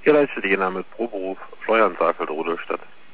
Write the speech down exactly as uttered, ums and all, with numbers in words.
Ja, da ist die Name Proberuf Fleuern, Saalfeld, Rudolstadt.